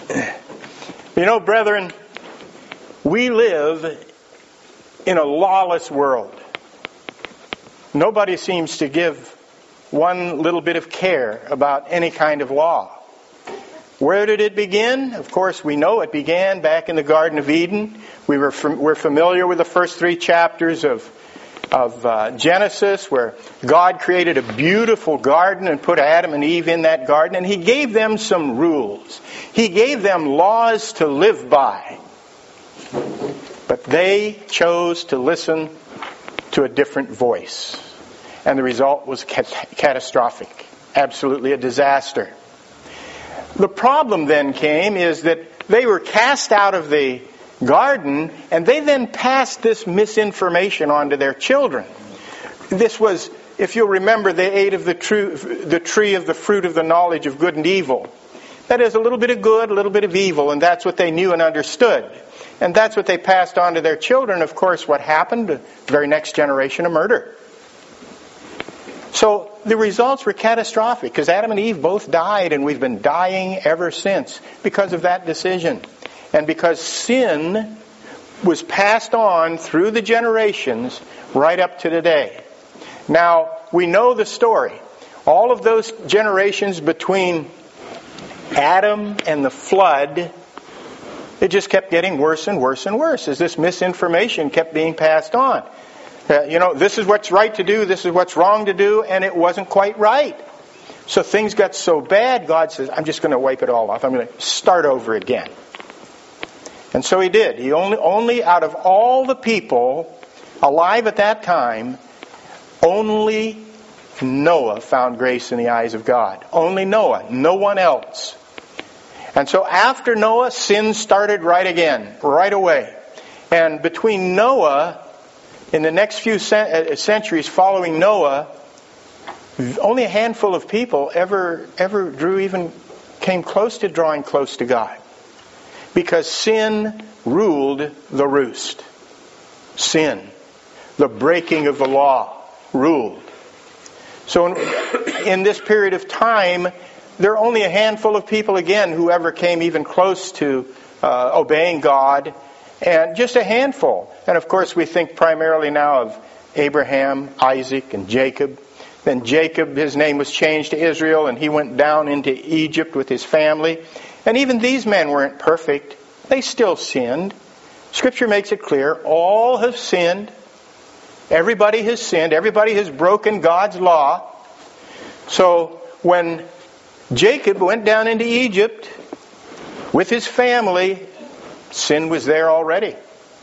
You know, brethren, we live in a lawless world. Nobody seems to give one little bit of care about any kind of law. Where did it begin? Of course, we know it began back in the Garden of Eden. We're familiar with the first 3 chapters of Genesis, where God created a beautiful garden and put Adam and Eve in that garden, and He gave them some rules. He gave them laws to live by. But they chose to listen to a different voice. And the result was catastrophic. Absolutely a disaster. The problem then came is that they were cast out of the garden, and they then passed this misinformation on to their children. This was, if you'll remember, they ate of the tree of the fruit of the knowledge of good and evil. That is, a little bit of good, a little bit of evil, and that's what they knew and understood. And that's what they passed on to their children. Of course, what happened? The very next generation, a murder. So the results were catastrophic, because Adam and Eve both died, and we've been dying ever since because of that decision. And because sin was passed on through the generations right up to today. Now, we know the story. All of those generations between Adam and the flood, it just kept getting worse and worse and worse as this misinformation kept being passed on. This is what's right to do, this is what's wrong to do, and it wasn't quite right. So things got so bad, God says, I'm just going to wipe it all off. I'm going to start over again. And so He did. He only out of all the people alive at that time, only Noah found grace in the eyes of God. Only Noah, no one else. And so after Noah, sin started right again, right away. And between Noah, in the next few centuries following Noah, only a handful of people ever came close to drawing close to God. Because sin ruled the roost. Sin, the breaking of the law, ruled. So in this period of time, there are only a handful of people again who ever came even close to obeying God. And just a handful. And of course we think primarily now of Abraham, Isaac, and Jacob. Then Jacob, his name was changed to Israel, and he went down into Egypt with his family. And even these men weren't perfect. They still sinned. Scripture makes it clear, all have sinned. Everybody has sinned. Everybody has broken God's law. So when Jacob went down into Egypt with his family, sin was there already.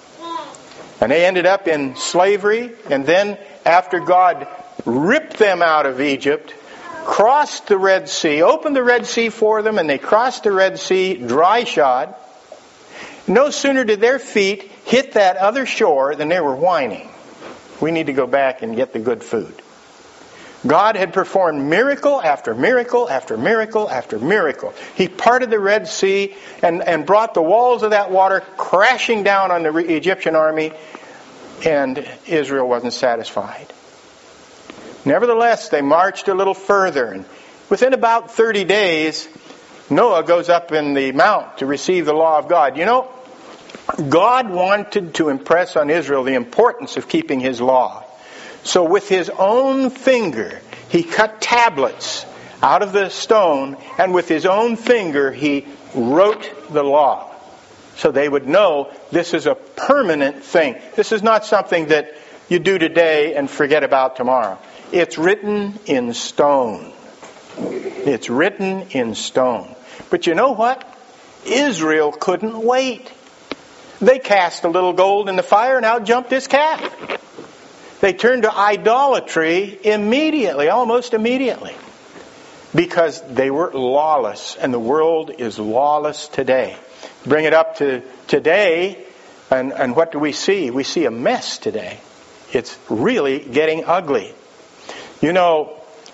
And they ended up in slavery. And then after God ripped them out of Egypt, crossed the Red Sea, opened the Red Sea for them, and they crossed the Red Sea dry-shod. No sooner did their feet hit that other shore than they were whining. We need to go back and get the good food. God had performed miracle after miracle after miracle after miracle. He parted the Red Sea and brought the walls of that water crashing down on the Egyptian army, and Israel wasn't satisfied. Nevertheless, they marched a little further, and within about 30 days, Noah goes up in the mount to receive the law of God. You know, God wanted to impress on Israel the importance of keeping His law. So with His own finger, He cut tablets out of the stone, and with His own finger, He wrote the law. So they would know this is a permanent thing. This is not something that you do today and forget about tomorrow. It's written in stone. It's written in stone. But you know what? Israel couldn't wait. They cast a little gold in the fire, and out jumped this calf. They turned to idolatry immediately, almost immediately. Because they were lawless, and the world is lawless today. Bring it up to today, and what do we see? We see a mess today. It's really getting ugly. You know,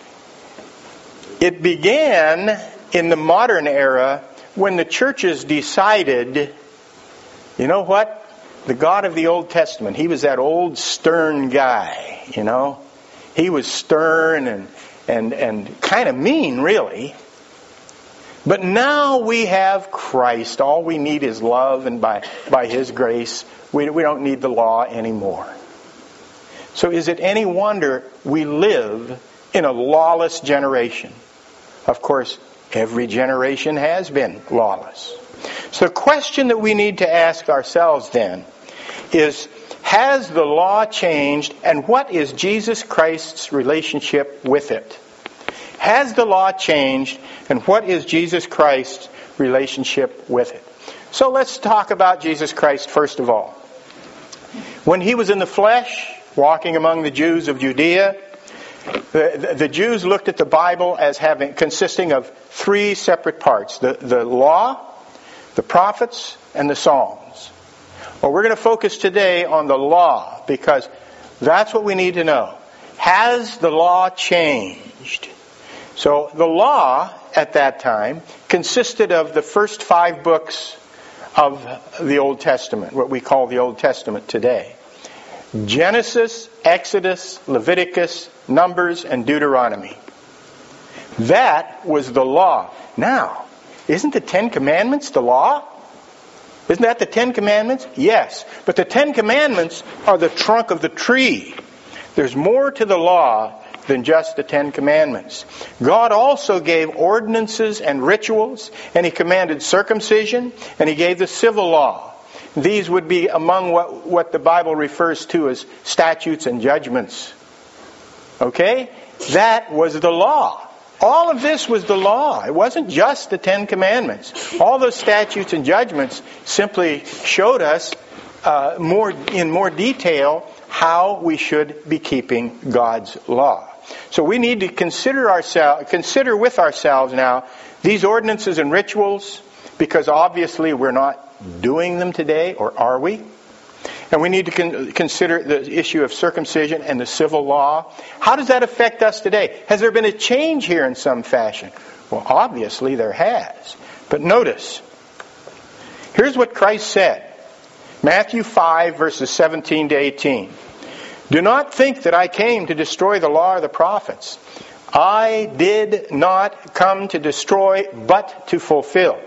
it began in the modern era when the churches decided, you know what? The God of the Old Testament, He was that old stern guy, you know. He was stern and kind of mean, really. But now we have Christ. All we need is love, and by His grace, we don't need the law anymore. So is it any wonder we live in a lawless generation? Of course, every generation has been lawless. So the question that we need to ask ourselves then is, has the law changed, and what is Jesus Christ's relationship with it? Has the law changed, and what is Jesus Christ's relationship with it? So let's talk about Jesus Christ first of all. When He was in the flesh, walking among the Jews of Judea, the Jews looked at the Bible as consisting of three separate parts: the law, the prophets, and the Psalms. Well, we're going to focus today on the law, because that's what we need to know. Has the law changed? So the law at that time consisted of the first 5 books of the Old Testament, what we call the Old Testament today: Genesis, Exodus, Leviticus, Numbers, and Deuteronomy. That was the law. Now, isn't the 10 Commandments the law? Isn't that the 10 Commandments? Yes. But the 10 Commandments are the trunk of the tree. There's more to the law than just the 10 Commandments. God also gave ordinances and rituals, and He commanded circumcision, and He gave the civil law. These would be among what the Bible refers to as statutes and judgments. Okay? That was the law. All of this was the law. It wasn't just the 10 Commandments. All those statutes and judgments simply showed us in more detail how we should be keeping God's law. So we need to consider with ourselves now these ordinances and rituals, because obviously we're not doing them today, or are we? And we need to consider the issue of circumcision and the civil law. How does that affect us today? Has there been a change here in some fashion? Well, obviously there has. But notice, here's what Christ said. Matthew 5, verses 17 to 18. Do not think that I came to destroy the law or the prophets. I did not come to destroy, but to fulfill.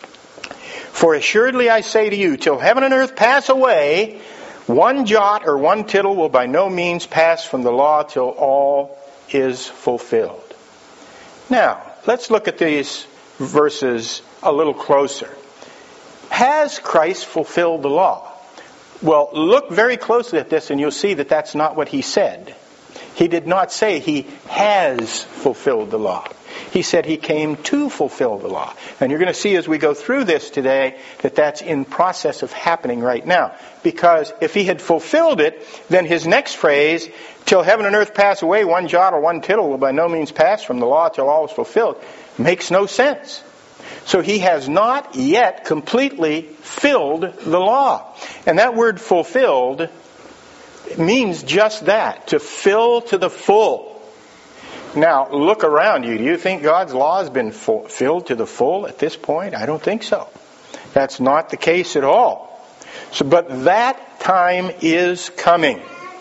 For assuredly I say to you, till heaven and earth pass away, one jot or one tittle will by no means pass from the law till all is fulfilled. Now, let's look at these verses a little closer. Has Christ fulfilled the law? Well, look very closely at this and you'll see that that's not what He said. He did not say He has fulfilled the law. He said He came to fulfill the law. And you're going to see as we go through this today that that's in process of happening right now. Because if He had fulfilled it, then His next phrase, till heaven and earth pass away, one jot or one tittle will by no means pass from the law till all is fulfilled, makes no sense. So He has not yet completely filled the law. And that word fulfilled means just that, to fill to the full. Now, look around you. Do you think God's law has been filled to the full at this point? I don't think so. That's not the case at all. But that time is coming.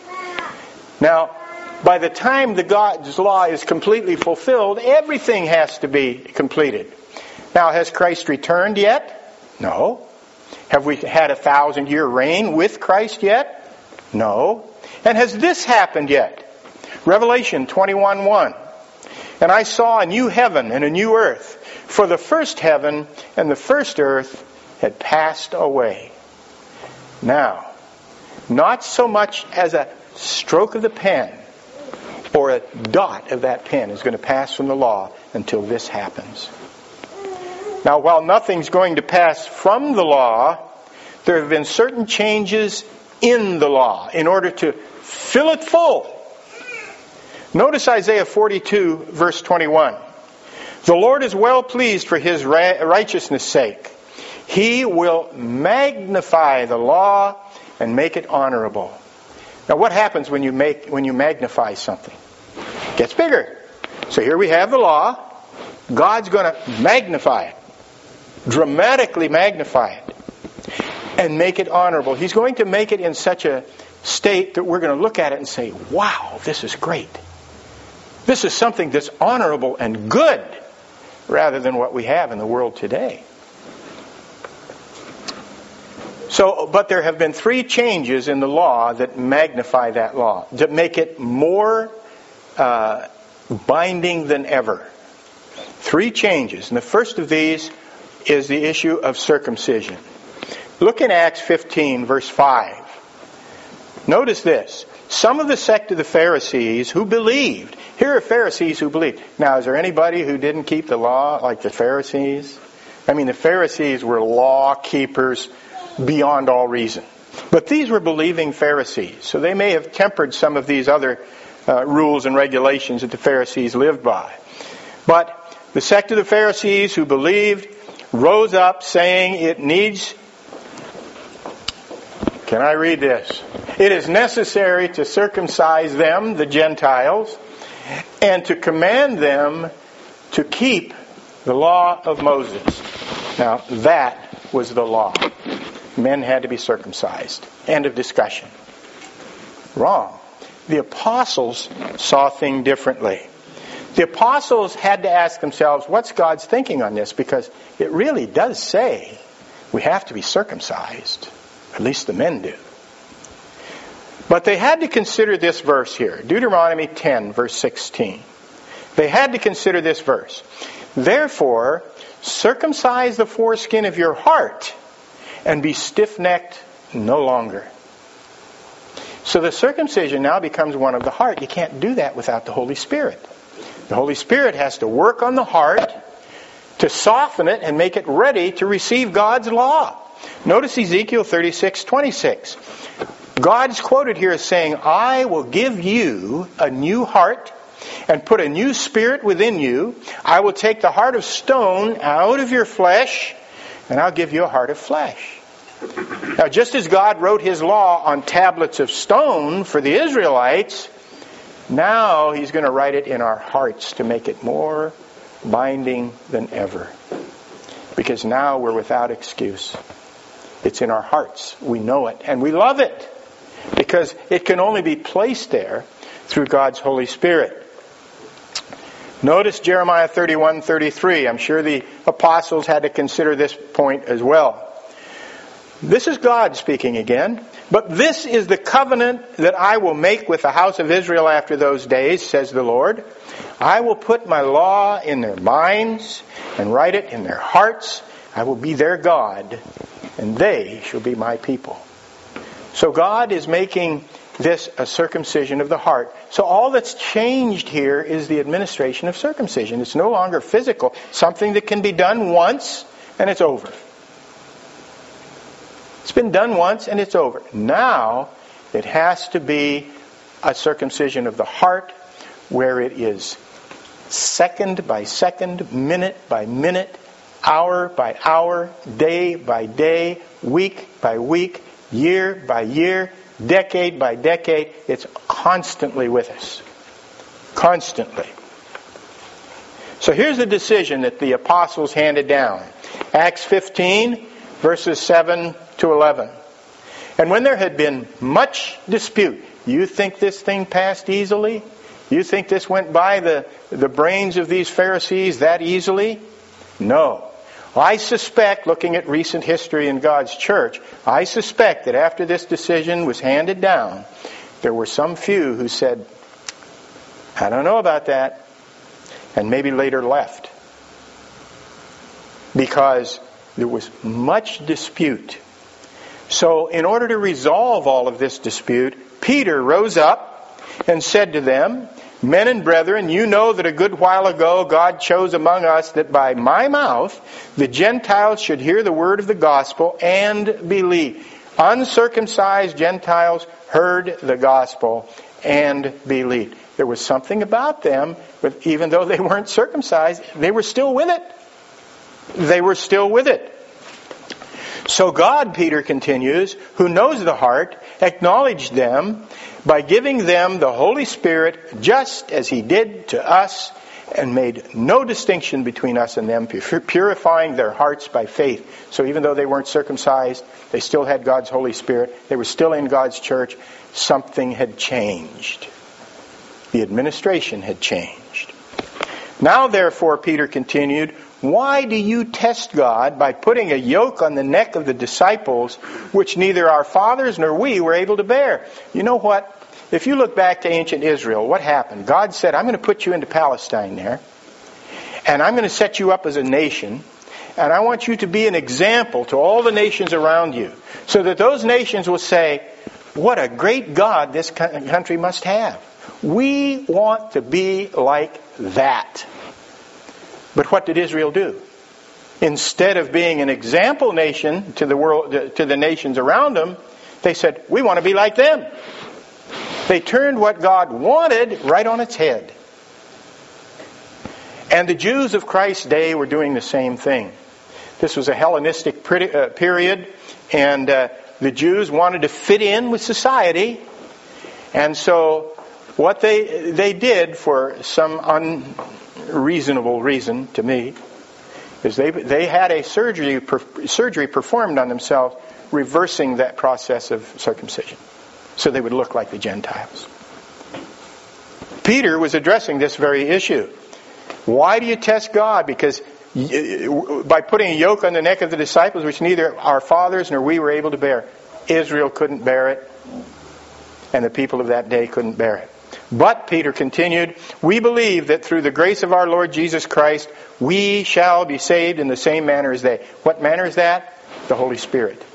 Now, by the time God's law is completely fulfilled, everything has to be completed. Now, has Christ returned yet? No. Have we had a 1,000-year reign with Christ yet? No. And has this happened yet? Revelation 21:1. And I saw a new heaven and a new earth, for the first heaven and the first earth had passed away. Now, not so much as a stroke of the pen or a dot of that pen is going to pass from the law until this happens. Now, while nothing's going to pass from the law, there have been certain changes in the law in order to fill it full. Notice Isaiah 42, verse 21. The Lord is well pleased for His righteousness' sake. He will magnify the law and make it honorable. Now, what happens when you magnify something? It gets bigger. So here we have the law. God's going to magnify it, dramatically magnify it, and make it honorable. He's going to make it in such a state that we're going to look at it and say, wow, this is great. This is something that's honorable and good. rather than what we have in the world today. So, but there have been 3 changes in the law that magnify that law, that make it more binding than ever. 3 changes. And the first of these is the issue of circumcision. Look in Acts 15, verse 5. Notice this. Some of the sect of the Pharisees who believed. Here are Pharisees who believed. Now, is there anybody who didn't keep the law like the Pharisees? I mean, the Pharisees were law keepers beyond all reason. But these were believing Pharisees. So they may have tempered some of these other rules and regulations that the Pharisees lived by. But the sect of the Pharisees who believed rose up saying it needs... Can I read this? It is necessary to circumcise them, the Gentiles, and to command them to keep the law of Moses. Now, that was the law. Men had to be circumcised. End of discussion. Wrong. The apostles saw things differently. The apostles had to ask themselves, what's God's thinking on this? Because it really does say we have to be circumcised. At least the men do. But they had to consider this verse here. Deuteronomy 10, verse 16. They had to consider this verse. Therefore, circumcise the foreskin of your heart and be stiff-necked no longer. So the circumcision now becomes one of the heart. You can't do that without the Holy Spirit. The Holy Spirit has to work on the heart to soften it and make it ready to receive God's law. Notice Ezekiel 36:26. God's quoted here as saying, I will give you a new heart and put a new spirit within you. I will take the heart of stone out of your flesh, and I'll give you a heart of flesh. Now, just as God wrote His law on tablets of stone for the Israelites, now He's going to write it in our hearts to make it more binding than ever. Because now we're without excuse. It's in our hearts. We know it. And we love it. Because it can only be placed there through God's Holy Spirit. Notice Jeremiah 31:33. I'm sure the apostles had to consider this point as well. This is God speaking again. But this is the covenant that I will make with the house of Israel after those days, says the Lord. I will put my law in their minds and write it in their hearts. I will be their God, and they shall be my people. So God is making this a circumcision of the heart. So all that's changed here is the administration of circumcision. It's no longer physical, something that can be done once and it's over. It's been done once and it's over. Now it has to be a circumcision of the heart where it is second by second, minute by minute, hour by hour, day by day, week by week, year by year, decade by decade. It's constantly with us. Constantly. So here's the decision that the apostles handed down. Acts 15, verses 7 to 11. And when there had been much dispute, you think this thing passed easily? You think this went by the brains of these Pharisees that easily? No. I suspect, looking at recent history in God's church, I suspect that after this decision was handed down, there were some few who said, I don't know about that, and maybe later left. Because there was much dispute. So in order to resolve all of this dispute, Peter rose up and said to them, Men and brethren, you know that a good while ago God chose among us that by my mouth the Gentiles should hear the word of the gospel and believe. Uncircumcised Gentiles heard the gospel and believed. There was something about them, but even though they weren't circumcised, they were still with it. They were still with it. So God, Peter continues, who knows the heart, acknowledged them by giving them the Holy Spirit just as He did to us, and made no distinction between us and them, purifying their hearts by faith. So even though they weren't circumcised, they still had God's Holy Spirit. They were still in God's church. Something had changed. The administration had changed. Now therefore, Peter continued, why do you test God by putting a yoke on the neck of the disciples, which neither our fathers nor we were able to bear? You know what? If you look back to ancient Israel, what happened? God said, I'm going to put you into Palestine there, and I'm going to set you up as a nation, and I want you to be an example to all the nations around you, so that those nations will say, what a great God this country must have. We want to be like that. But what did Israel do? Instead of being an example nation to the world, to the nations around them, they said, we want to be like them. They turned what God wanted right on its head. And the Jews of Christ's day were doing the same thing. This was a Hellenistic period, and the Jews wanted to fit in with society. And so what they did, for some unreasonable reason to me, is they had a surgery performed on themselves, reversing that process of circumcision, so they would look like the Gentiles. Peter was addressing this very issue. Why do you test God? Because by putting a yoke on the neck of the disciples, which neither our fathers nor we were able to bear. Israel couldn't bear it, and the people of that day couldn't bear it. But, Peter continued, we believe that through the grace of our Lord Jesus Christ, we shall be saved in the same manner as they. What manner is that? The Holy Spirit.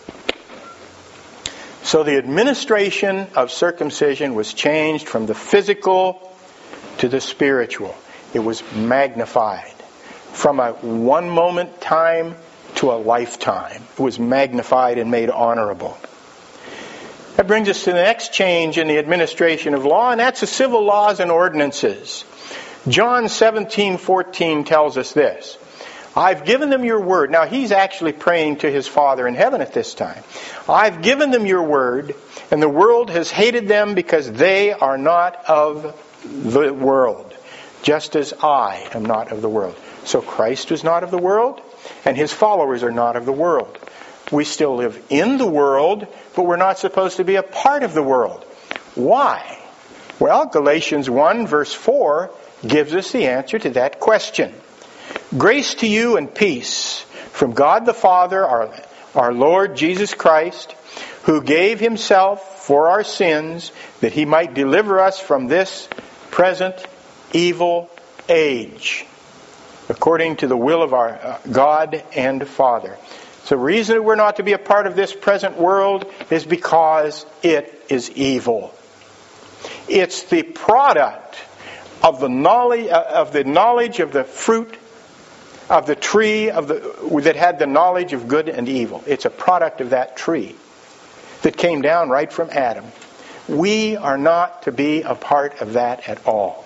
So the administration of circumcision was changed from the physical to the spiritual. It was magnified. From a one moment time to a lifetime. It was magnified and made honorable. That brings us to the next change in the administration of law, and that's the civil laws and ordinances. John 17:14 tells us this. I've given them your word. Now he's actually praying to his Father in heaven at this time. I've given them your word, and the world has hated them because they are not of the world, just as I am not of the world. So Christ is not of the world, and his followers are not of the world. We still live in the world, but we're not supposed to be a part of the world. Why? Well, Galatians 1 verse 4 gives us the answer to that question. Grace to you and peace from God the Father, our Lord Jesus Christ, who gave himself for our sins that he might deliver us from this present evil age, according to the will of our God and Father. So the reason that we're not to be a part of this present world is because it is evil. It's the product of the knowledge of the fruit of the tree that had the knowledge of good and evil. It's a product of that tree that came down right from Adam. We are not to be a part of that at all.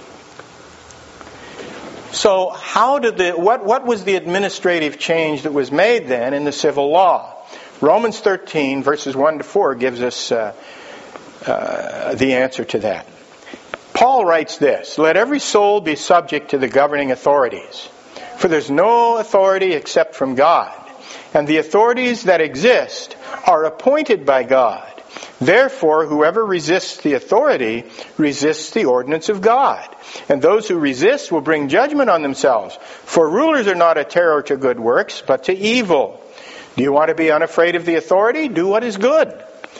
So what was the administrative change that was made then in the civil law? Romans 13 verses 1 to 4 gives us the answer to that. Paul writes this, let every soul be subject to the governing authorities, for there's no authority except from God, and the authorities that exist are appointed by God. Therefore, whoever resists the authority resists the ordinance of God. And those who resist will bring judgment on themselves. For rulers are not a terror to good works, but to evil. Do you want to be unafraid of the authority? Do what is good.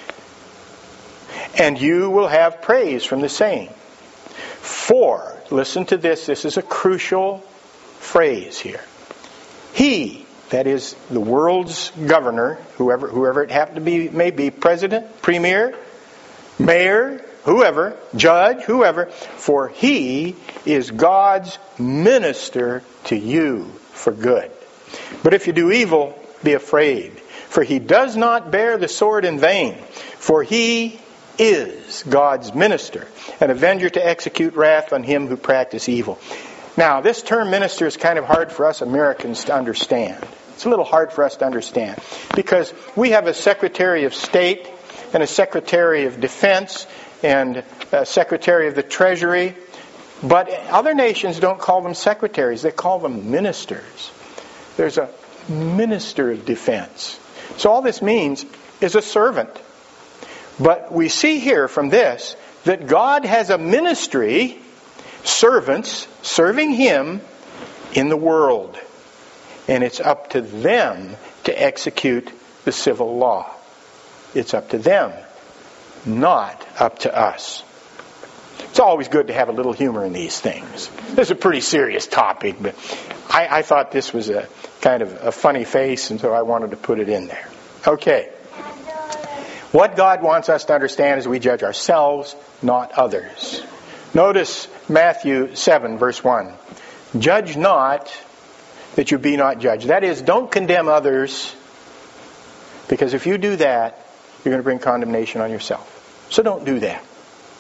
And you will have praise from the same. For, listen to this is a crucial phrase here. He, that is the world's governor, whoever it happened to be, may be president, premier, mayor, whoever, judge, whoever, for he is God's minister to you for good. But if you do evil, be afraid, for he does not bear the sword in vain, for he is God's minister, an avenger to execute wrath on him who practice evil. Now, this term minister is kind of hard for us Americans to understand. It's a little hard for us to understand because we have a Secretary of State and a Secretary of Defense and a Secretary of the Treasury, but other nations don't call them secretaries. They call them ministers. There's a minister of defense. So all this means is a servant. But we see here from this that God has a ministry servants serving Him in the world. And it's up to them to execute the civil law. It's up to them, not up to us. It's always good to have a little humor in these things. This is a pretty serious topic, but I thought this was a kind of a funny face, and so I wanted to put it in there. Okay. What God wants us to understand is we judge ourselves, not others. Notice Matthew 7, verse 1. Judge not, that you be not judged. That is, don't condemn others, because if you do that, you're going to bring condemnation on yourself. So don't do that.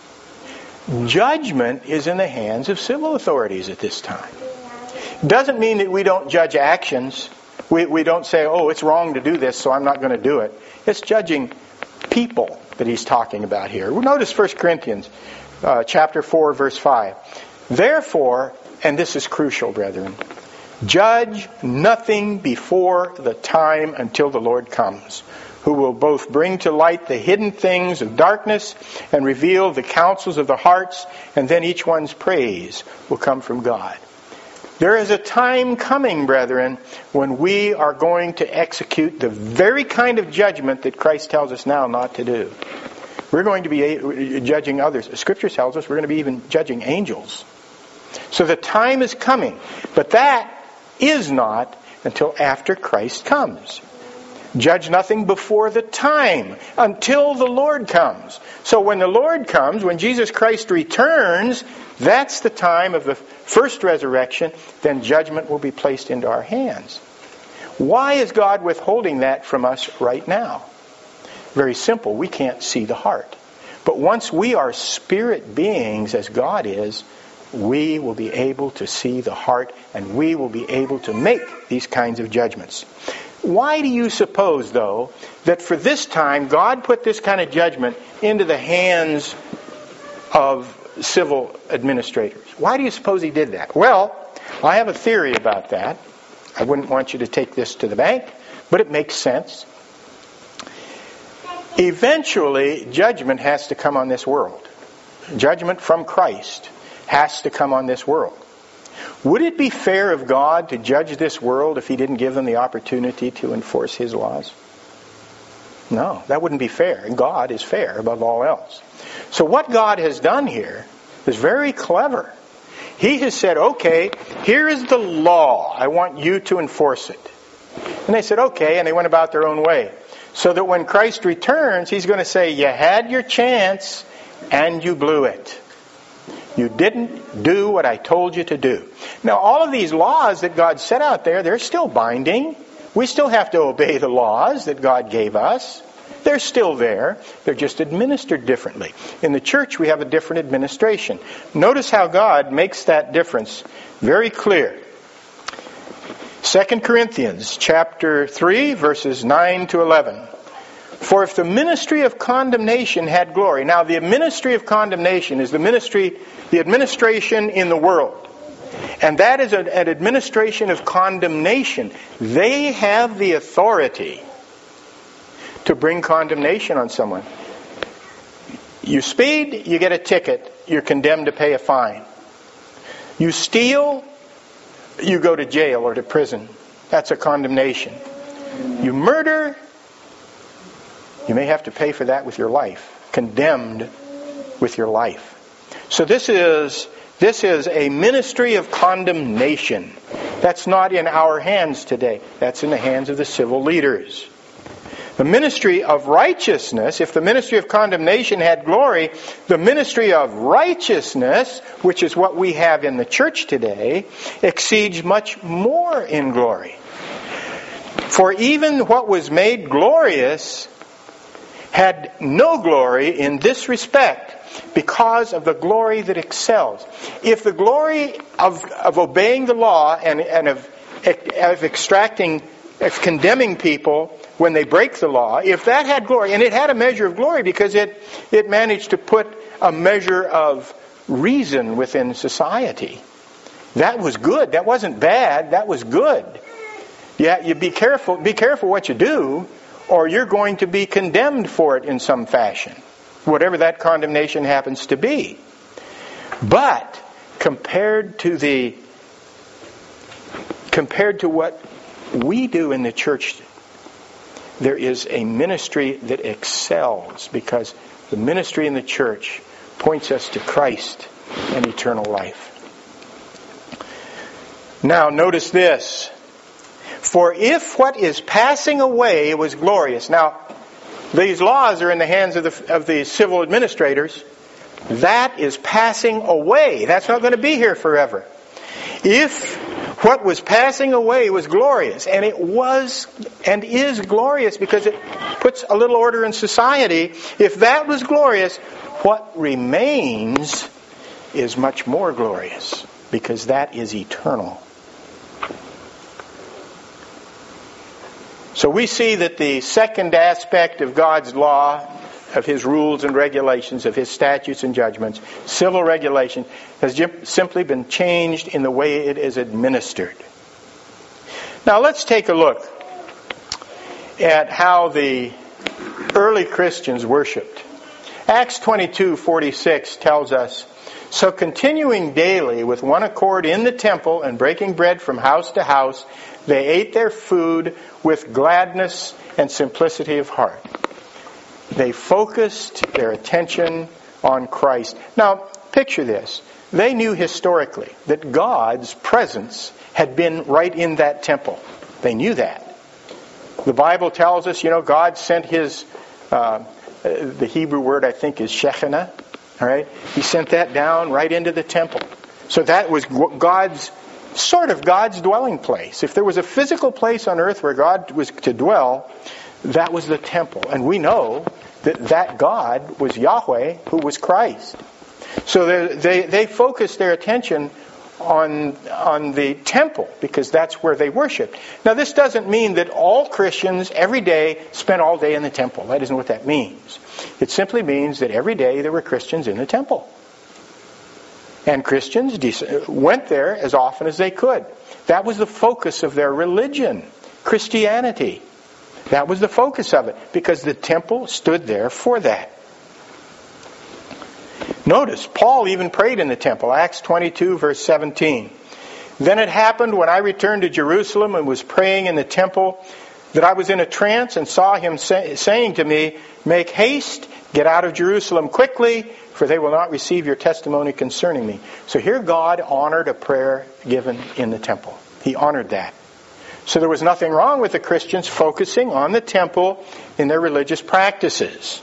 Judgment is in the hands of civil authorities at this time. Doesn't mean that we don't judge actions. We don't say, oh, it's wrong to do this, so I'm not going to do it. It's judging people that he's talking about here. Notice 1 Corinthians chapter 4, verse 5. Therefore, and this is crucial, brethren, judge nothing before the time until the Lord comes, who will both bring to light the hidden things of darkness and reveal the counsels of the hearts, and then each one's praise will come from God. There is a time coming, brethren, when we are going to execute the very kind of judgment that Christ tells us now not to do. We're going to be judging others. Scripture tells us we're going to be even judging angels. So the time is coming, but that is not until after Christ comes. Judge nothing before the time, until the Lord comes. So when the Lord comes, when Jesus Christ returns, that's the time of the first resurrection. Then judgment will be placed into our hands. Why is God withholding that from us right now? Very simple. We can't see the heart. But once we are spirit beings, as God is, we will be able to see the heart, and we will be able to make these kinds of judgments. Why do you suppose, though, that for this time God put this kind of judgment into the hands of civil administrators? Why do you suppose He did that? Well, I have a theory about that. I wouldn't want you to take this to the bank, but it makes sense. Eventually, judgment has to come on this world. Judgment from Christ has to come on this world. Would it be fair of God to judge this world if He didn't give them the opportunity to enforce His laws? No, that wouldn't be fair. And God is fair above all else. So what God has done here is very clever. He has said, okay, here is the law. I want you to enforce it. And they said, okay, and they went about their own way. So that when Christ returns, He's going to say, you had your chance and you blew it. You didn't do what I told you to do. Now, all of these laws that God set out there, they're still binding. We still have to obey the laws that God gave us. They're still there. They're just administered differently. In the church, we have a different administration. Notice how God makes that difference very clear. 2 Corinthians chapter 3, verses 9 to 11. For if the ministry of condemnation had glory. Now, the ministry of condemnation is the administration in the world. And that is an administration of condemnation. They have the authority to bring condemnation on someone. You speed, you get a ticket. You're condemned to pay a fine. You steal, you go to jail or to prison. That's a condemnation. You murder, you may have to pay for that with your life. Condemned with your life. So this is a ministry of condemnation. That's not in our hands today. That's in the hands of the civil leaders. The ministry of righteousness, if the ministry of condemnation had glory, the ministry of righteousness, which is what we have in the church today, exceeds much more in glory. For even what was made glorious had no glory in this respect, because of the glory that excels. If the glory of obeying the law and of condemning people when they break the law, if that had glory, and it had a measure of glory because it managed to put a measure of reason within society. That was good. That wasn't bad. That was good. Yeah, you be careful what you do, or you're going to be condemned for it in some fashion, whatever that condemnation happens to be. But compared to what we do in the church, there is a ministry that excels, because the ministry in the church points us to Christ and eternal life. Now, notice this. For if what is passing away was glorious. Now, these laws are in the hands of the civil administrators. That is passing away. That's not going to be here forever. If what was passing away was glorious, and it was and is glorious because it puts a little order in society, if that was glorious, what remains is much more glorious, because that is eternal. So we see that the second aspect of God's law, of His rules and regulations, of His statutes and judgments, civil regulation, has simply been changed in the way it is administered. Now let's take a look at how the early Christians worshipped. Acts 22:46 tells us, "So continuing daily with one accord in the temple and breaking bread from house to house, they ate their food with gladness and simplicity of heart." They focused their attention on Christ. Now, picture this. They knew historically that God's presence had been right in that temple. They knew that. The Bible tells us, God sent His, the Hebrew word I think is Shekinah. All right? He sent that down right into the temple. So that was God's dwelling place. If there was a physical place on earth where God was to dwell, that was the temple. And we know that God was Yahweh, who was Christ. So they focused their attention on the temple, because that's where they worshiped. Now, this doesn't mean that all Christians every day spent all day in the temple. That isn't what that means. It simply means that every day there were Christians in the temple. And Christians went there as often as they could. That was the focus of their religion, Christianity. That was the focus of it, because the temple stood there for that. Notice, Paul even prayed in the temple. Acts 22, verse 17. "Then it happened when I returned to Jerusalem and was praying in the temple, that I was in a trance and saw him saying to me, 'Make haste, get out of Jerusalem quickly, for they will not receive your testimony concerning me.'" So here God honored a prayer given in the temple. He honored that. So there was nothing wrong with the Christians focusing on the temple in their religious practices.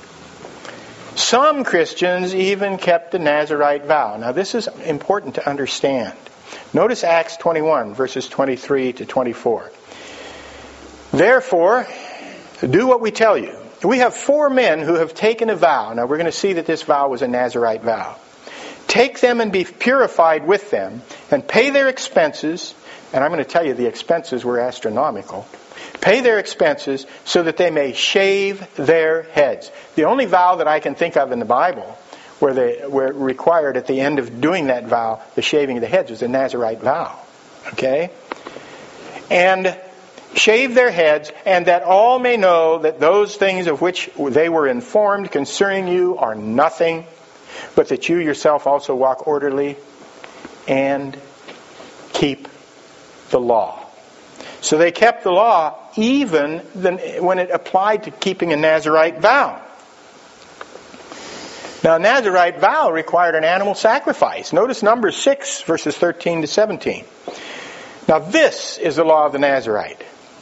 Some Christians even kept the Nazirite vow. Now this is important to understand. Notice Acts 21, verses 23 to 24. "Therefore, do what we tell you. We have 4 men who have taken a vow." Now we're going to see that this vow was a Nazirite vow. "Take them and be purified with them, and pay their expenses." And I'm going to tell you the expenses were astronomical. "Pay their expenses so that they may shave their heads." The only vow that I can think of in the Bible where they were required at the end of doing that vow, the shaving of the heads, was a Nazirite vow. Okay? "And shave their heads, and that all may know that those things of which they were informed concerning you are nothing, but that you yourself also walk orderly and keep the law." So they kept the law even when it applied to keeping a Nazirite vow. Now, a Nazirite vow required an animal sacrifice. Notice Numbers 6, verses 13 to 17. Now, this is the law of the Nazirite.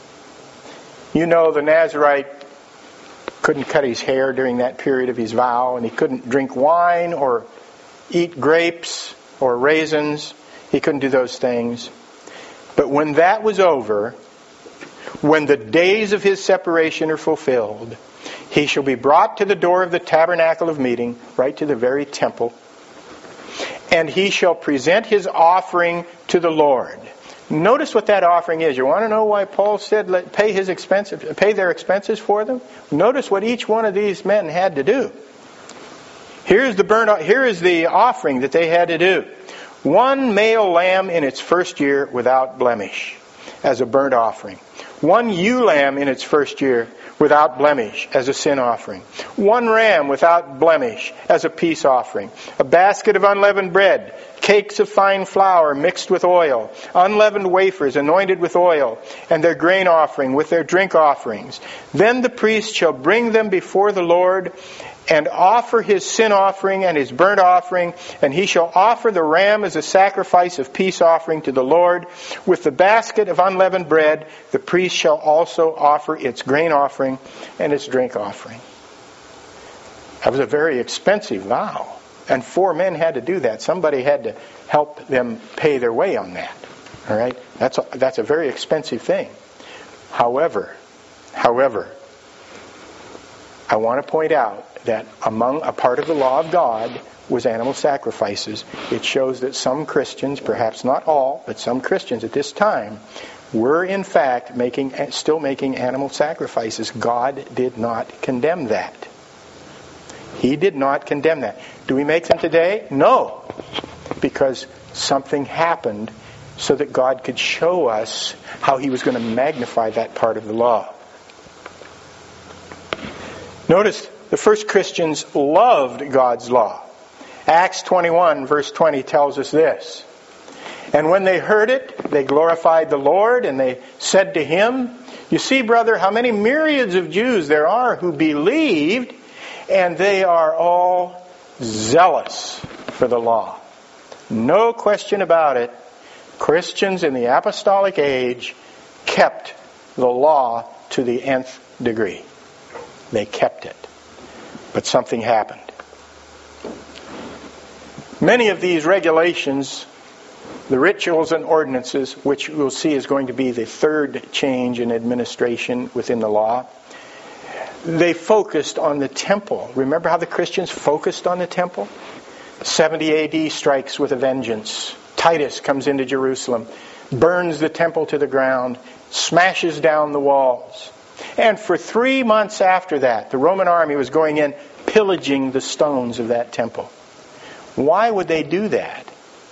You know, the Nazirite couldn't cut his hair during that period of his vow, and he couldn't drink wine or eat grapes or raisins. He couldn't do those things. But when that was over, when the days of his separation are fulfilled, he shall be brought to the door of the tabernacle of meeting, right to the very temple, and he shall present his offering to the Lord. Notice what that offering is. You want to know why Paul said pay their expenses for them? Notice what each one of these men had to do. Here is the offering that they had to do. 1 male lamb in its first year without blemish as a burnt offering. 1 ewe lamb in its first year without blemish as a sin offering. 1 ram without blemish as a peace offering. A basket of unleavened bread, cakes of fine flour mixed with oil, unleavened wafers anointed with oil, and their grain offering with their drink offerings. Then the priest shall bring them before the Lord and offer his sin offering and his burnt offering, and he shall offer the ram as a sacrifice of peace offering to the Lord. With the basket of unleavened bread, the priest shall also offer its grain offering and its drink offering. That was a very expensive vow, and 4 men had to do that. Somebody had to help them pay their way on that. All right? That's a very expensive thing. However, I want to point out that among a part of the law of God was animal sacrifices. It shows that some Christians, perhaps not all, but some Christians at this time, were in fact still making animal sacrifices. God did not condemn that. He did not condemn that. Do we make them today? No. Because something happened so that God could show us how He was going to magnify that part of the law. Notice the first Christians loved God's law. Acts 21 verse 20 tells us this. And when they heard it, they glorified the Lord, and they said to him, "You see, brother, how many myriads of Jews there are who believed, and they are all zealous for the law." No question about it. Christians in the apostolic age kept the law to the nth degree. They kept it. But something happened. Many of these regulations, the rituals and ordinances, which we'll see is going to be the third change in administration within the law, they focused on the temple. Remember how the Christians focused on the temple? 70 AD strikes with a vengeance. Titus comes into Jerusalem, burns the temple to the ground, smashes down the walls. And for 3 months after that, the Roman army was going in, pillaging the stones of that temple. Why would they do that?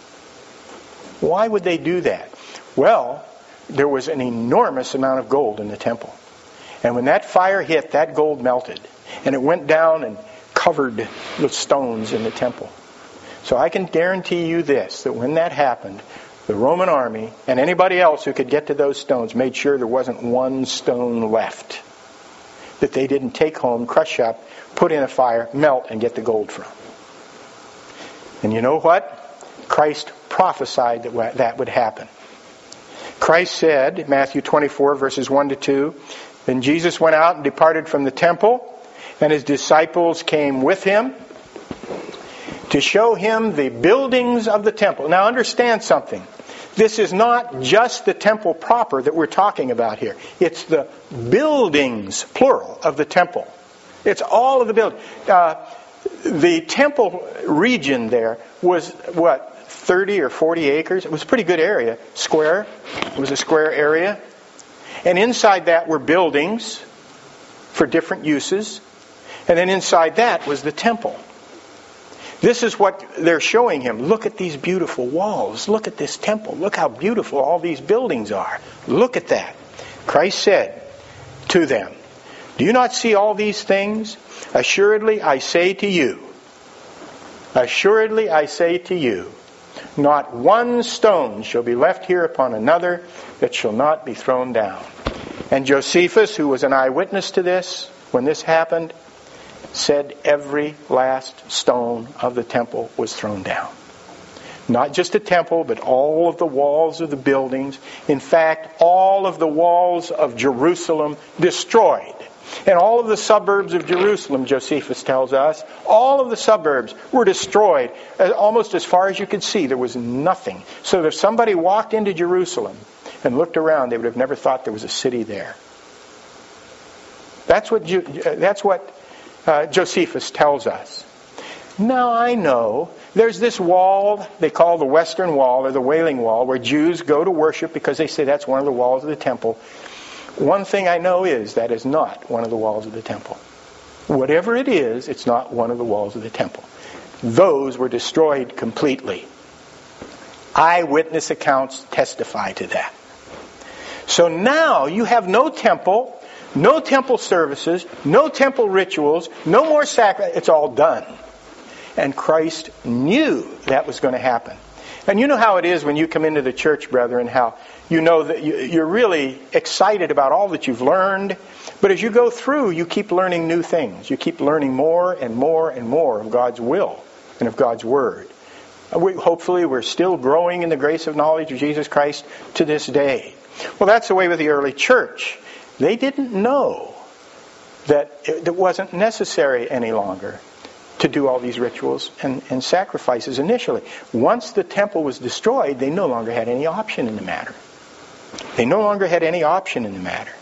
Why would they do that? Well, there was an enormous amount of gold in the temple. And when that fire hit, that gold melted. And it went down and covered the stones in the temple. So I can guarantee you this, that when that happened, the Roman army and anybody else who could get to those stones made sure there wasn't one stone left that they didn't take home, crush up, put in a fire, melt, and get the gold from. And you know what? Christ prophesied that would happen. Christ said, Matthew 24, verses 1 to 2, "Then Jesus went out and departed from the temple, and his disciples came with him to show him the buildings of the temple." Now understand something. This is not just the temple proper that we're talking about here. It's the buildings, plural, of the temple. It's all of the buildings. The temple region there was, 30 or 40 acres? It was a pretty good area. Square. It was a square area. And inside that were buildings for different uses. And then inside that was the temple. This is what they're showing him. Look at these beautiful walls. Look at this temple. Look how beautiful all these buildings are. Look at that. Christ said to them, "Do you not see all these things? Assuredly I say to you, not one stone shall be left here upon another that shall not be thrown down." And Josephus, who was an eyewitness to this, when this happened, said every last stone of the temple was thrown down. Not just the temple, but all of the walls of the buildings. In fact, all of the walls of Jerusalem destroyed. And all of the suburbs of Jerusalem, Josephus tells us, all of the suburbs were destroyed. Almost as far as you could see, there was nothing. So if somebody walked into Jerusalem and looked around, they would have never thought there was a city there. That's what Josephus tells us. Now I know there's this wall they call the Western Wall or the Wailing Wall, where Jews go to worship because they say that's one of the walls of the temple. One thing I know is that is not one of the walls of the temple. Whatever it is, it's not one of the walls of the temple. Those were destroyed completely. Eyewitness accounts testify to that. So now you have no temple services, no temple rituals, no more sacrifice. It's all done. And Christ knew that was going to happen. And you know how it is when you come into the church, brethren, how you know that you're really excited about all that you've learned. But as you go through, you keep learning new things. You keep learning more and more and more of God's will and of God's Word. Hopefully we're still growing in the grace of knowledge of Jesus Christ to this day. Well, that's the way with the early church. They didn't know that it wasn't necessary any longer to do all these rituals and sacrifices initially. Once the temple was destroyed, they no longer had any option in the matter. They no longer had any option in the matter.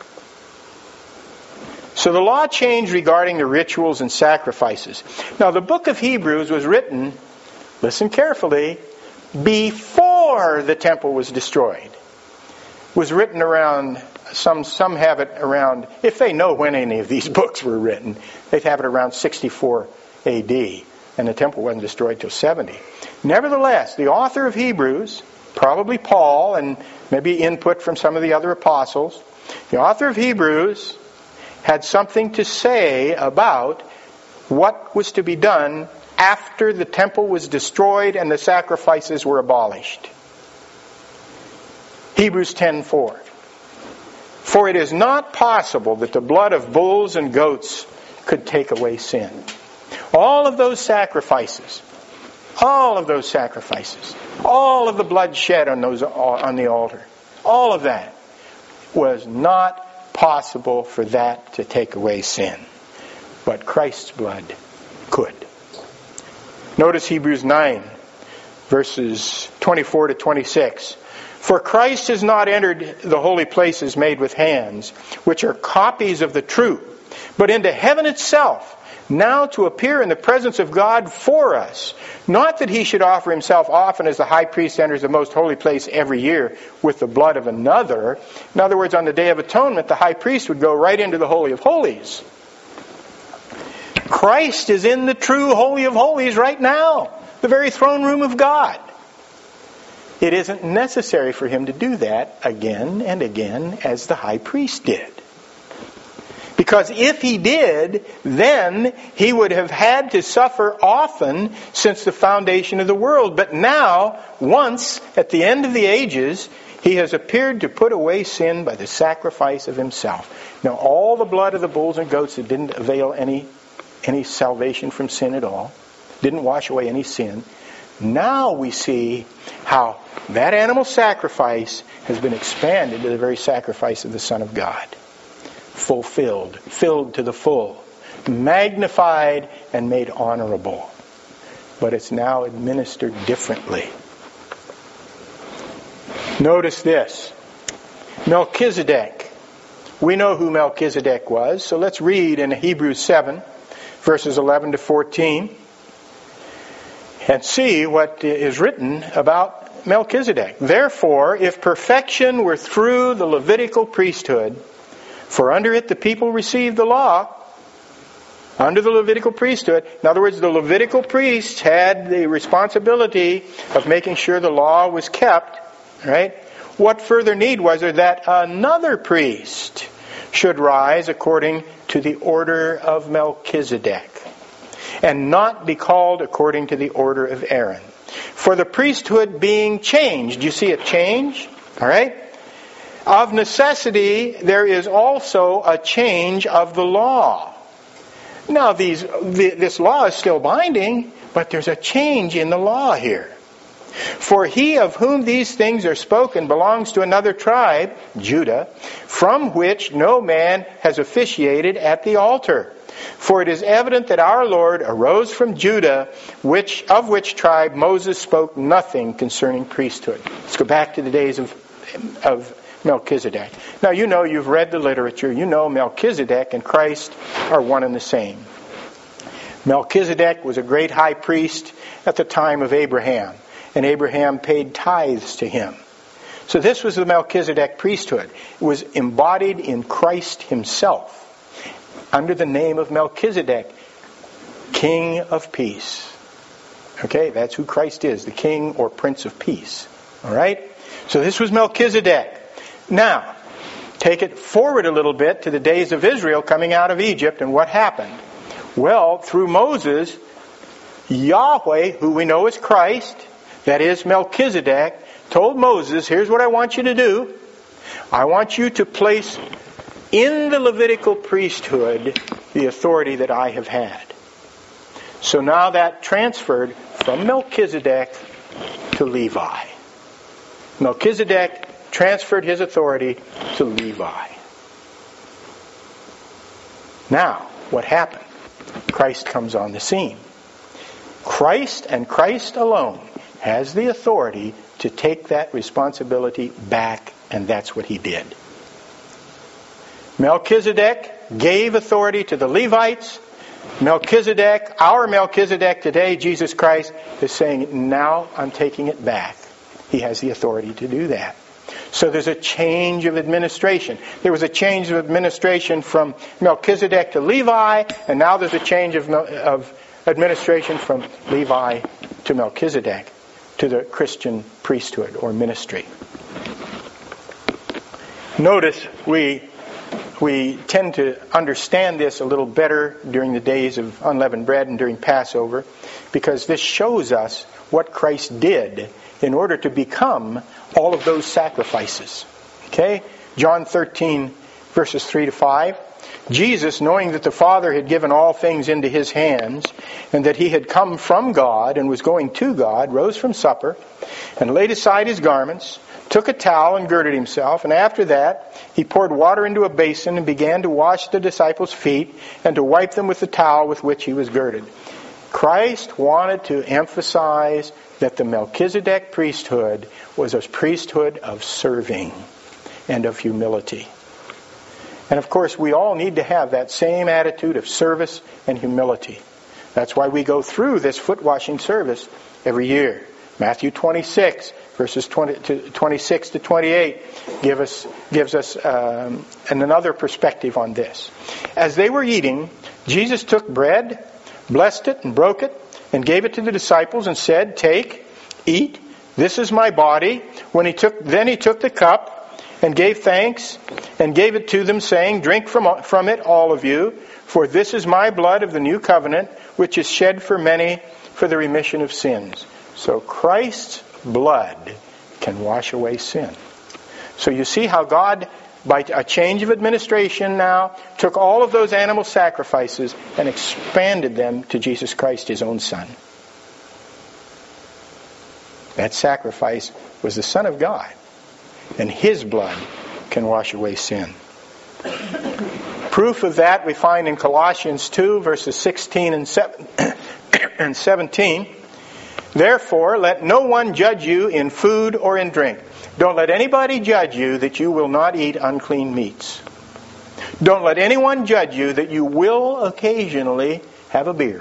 So the law changed regarding the rituals and sacrifices. Now the book of Hebrews was written, listen carefully, before the temple was destroyed. It was written around, some have it around, if they know when any of these books were written, they'd have it around 64 A.D. And the temple wasn't destroyed till 70. Nevertheless, the author of Hebrews, probably Paul, and maybe input from some of the other apostles, the author of Hebrews had something to say about what was to be done after the temple was destroyed and the sacrifices were abolished. Hebrews 10:4. For it is not possible that the blood of bulls and goats could take away sin. All of those sacrifices, all of the blood shed on the altar, all of that was not possible for that to take away sin. But Christ's blood could. Notice Hebrews 9, verses 24 to 26. For Christ has not entered the holy places made with hands, which are copies of the true, but into heaven itself, now to appear in the presence of God for us. Not that he should offer himself often as the high priest enters the most holy place every year with the blood of another. In other words, on the Day of Atonement, the high priest would go right into the Holy of Holies. Christ is in the true Holy of Holies right now, the very throne room of God. It isn't necessary for him to do that again and again as the high priest did. Because if he did, then he would have had to suffer often since the foundation of the world. But now, once, at the end of the ages, he has appeared to put away sin by the sacrifice of himself. Now, all the blood of the bulls and goats that didn't avail any salvation from sin at all, didn't wash away any sin. Now we see how that animal sacrifice has been expanded to the very sacrifice of the Son of God. Fulfilled, filled to the full, magnified and made honorable. But it's now administered differently. Notice this. Melchizedek. We know who Melchizedek was, so let's read in Hebrews 7, verses 11 to 14, and see what is written about Melchizedek. Therefore, if perfection were through the Levitical priesthood, for under it the people received the law, under the Levitical priesthood. In other words, the Levitical priests had the responsibility of making sure the law was kept, right? What further need was there that another priest should rise according to the order of Melchizedek, and not be called according to the order of Aaron? For the priesthood being changed, you see a change? All right? Of necessity, there is also a change of the law. Now, this law is still binding, but there's a change in the law here. For he of whom these things are spoken belongs to another tribe, Judah, from which no man has officiated at the altar. For it is evident that our Lord arose from Judah, of which tribe Moses spoke nothing concerning priesthood. Let's go back to the days of Melchizedek. Now, you know, you've read the literature. You know Melchizedek and Christ are one and the same. Melchizedek was a great high priest at the time of Abraham, and Abraham paid tithes to him. So this was the Melchizedek priesthood. It was embodied in Christ himself under the name of Melchizedek, King of Peace. Okay, that's who Christ is, the King or Prince of Peace. All right? So this was Melchizedek. Now, Take it forward a little bit to the days of Israel coming out of Egypt, and what happened? Well, through Moses, Yahweh, who we know is Christ, that is Melchizedek, told Moses, here's what I want you to do. I want you to place in the Levitical priesthood the authority that I have had. So now that transferred from Melchizedek to Levi. Melchizedek transferred his authority to Levi. Now, what happened? Christ comes on the scene. Christ and Christ alone has the authority to take that responsibility back, and that's what he did. Melchizedek gave authority to the Levites. Melchizedek, our Melchizedek today, Jesus Christ, is saying, now I'm taking it back. He has the authority to do that. So there's a change of administration. There was a change of administration from Melchizedek to Levi, and now there's a change of administration from Levi to Melchizedek, to the Christian priesthood or ministry. Notice we tend to understand this a little better during the days of unleavened bread and during Passover, because this shows us what Christ did in order to become all of those sacrifices. Okay? John 13, verses 3 to 5. Jesus, knowing that the Father had given all things into his hands, and that he had come from God and was going to God, rose from supper, and laid aside his garments, took a towel and girded himself, and after that he poured water into a basin and began to wash the disciples' feet and to wipe them with the towel with which he was girded. Christ wanted to emphasize that the Melchizedek priesthood was a priesthood of serving and of humility. And of course, we all need to have that same attitude of service and humility. That's why we go through this foot washing service every year. Matthew 26, verses 26 to 28 gives us another perspective on this. As they were eating, Jesus took bread, blessed it and broke it, and gave it to the disciples and said, "Take, eat, this is my body." Then he took the cup and gave thanks and gave it to them, saying, "Drink from it, all of you, for this is my blood of the new covenant, which is shed for many for the remission of sins." So Christ's blood can wash away sin. So you see how God, by a change of administration now, took all of those animal sacrifices and expanded them to Jesus Christ, his own Son. That sacrifice was the Son of God, and his blood can wash away sin. Proof of that we find in Colossians 2, verses 16 and 17. "Therefore, let no one judge you in food or in drink." Don't let anybody judge you that you will not eat unclean meats. Don't let anyone judge you that you will occasionally have a beer.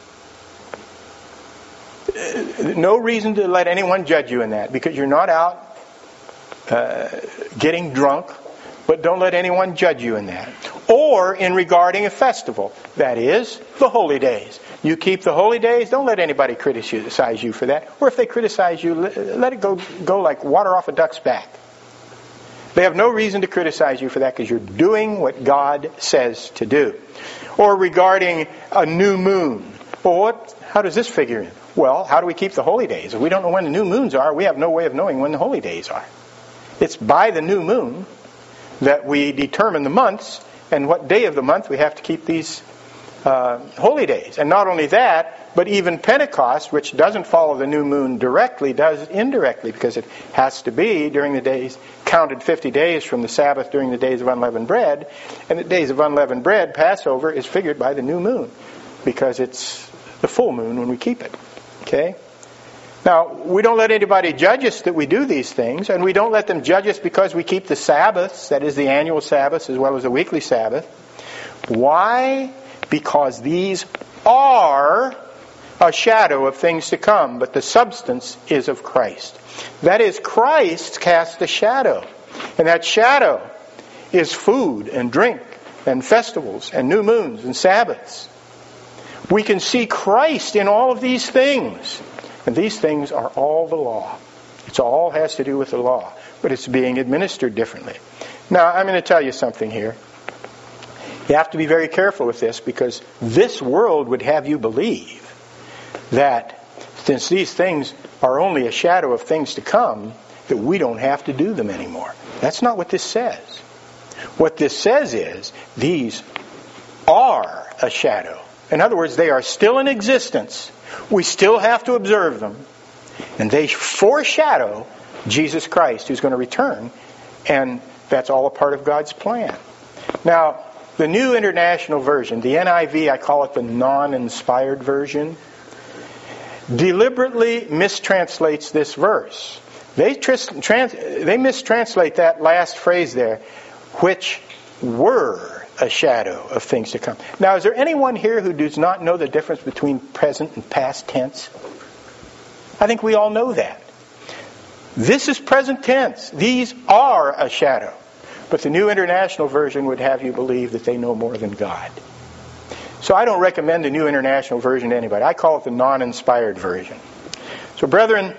No reason to let anyone judge you in that, because you're not out getting drunk, but don't let anyone judge you in that. Or in regarding a festival, that is, the holy days. You keep the holy days, don't let anybody criticize you for that. Or if they criticize you, let it go like water off a duck's back. They have no reason to criticize you for that, because you're doing what God says to do. Or regarding a new moon. Well, how does this figure in? Well, how do we keep the holy days? If we don't know when the new moons are, we have no way of knowing when the holy days are. It's by the new moon that we determine the months and what day of the month we have to keep these holy days. And not only that, but even Pentecost, which doesn't follow the new moon directly, does indirectly, because it has to be during the days, counted 50 days from the Sabbath during the days of unleavened bread. And the days of unleavened bread, Passover, is figured by the new moon, because it's the full moon when we keep it. Okay? Now, we don't let anybody judge us that we do these things, and we don't let them judge us because we keep the Sabbaths, that is the annual Sabbaths as well as the weekly Sabbath. Why? Because these are a shadow of things to come, but the substance is of Christ. That is, Christ cast a shadow, and that shadow is food and drink and festivals and new moons and Sabbaths. We can see Christ in all of these things. And these things are all the law. It all has to do with the law. But it's being administered differently. Now, I'm going to tell you something here. You have to be very careful with this, because this world would have you believe that since these things are only a shadow of things to come, that we don't have to do them anymore. That's not what this says. What this says is, these are a shadow. In other words, they are still in existence. We still have to observe them. And they foreshadow Jesus Christ, who's going to return. And that's all a part of God's plan. Now, the New International Version, the NIV, I call it the non-inspired version, deliberately mistranslates this verse. They mistranslate that last phrase there, which were a shadow of things to come. Now, is there anyone here who does not know the difference between present and past tense? I think we all know that. This is present tense. These are a shadow. But the New International Version would have you believe that they know more than God. So I don't recommend the New International Version to anybody. I call it the non-inspired version. So brethren,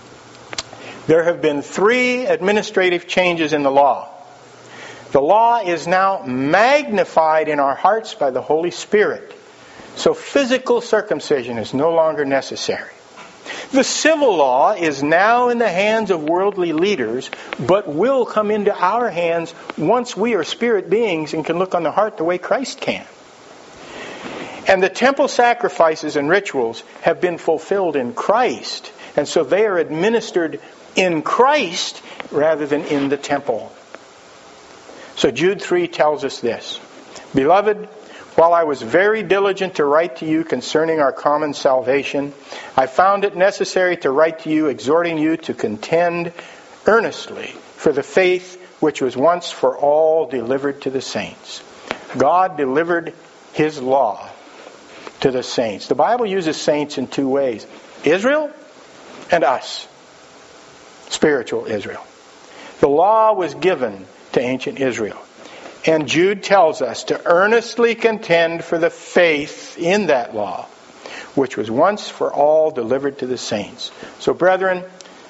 there have been 3 administrative changes in the law. The law is now magnified in our hearts by the Holy Spirit. So physical circumcision is no longer necessary. The civil law is now in the hands of worldly leaders, but will come into our hands once we are spirit beings and can look on the heart the way Christ can. And the temple sacrifices and rituals have been fulfilled in Christ, and so they are administered in Christ rather than in the temple. So Jude 3 tells us this: Beloved, while I was very diligent to write to you concerning our common salvation, I found it necessary to write to you, exhorting you to contend earnestly for the faith which was once for all delivered to the saints. God delivered His law to the saints. The Bible uses saints in 2 ways: Israel and us, spiritual Israel. The law was given to ancient Israel. And Jude tells us to earnestly contend for the faith in that law, which was once for all delivered to the saints. So brethren,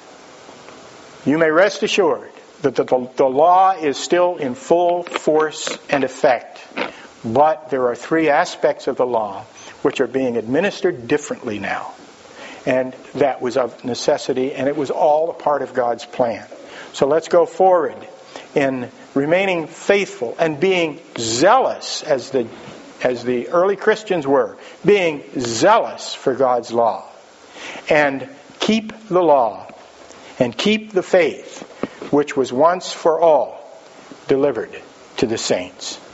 you may rest assured that the law is still in full force and effect. But there are 3 aspects of the law which are being administered differently now. And that was of necessity, and it was all a part of God's plan. So let's go forward in remaining faithful and being zealous, as the early Christians were, being zealous for God's law. And keep the law and keep the faith which was once for all delivered to the saints.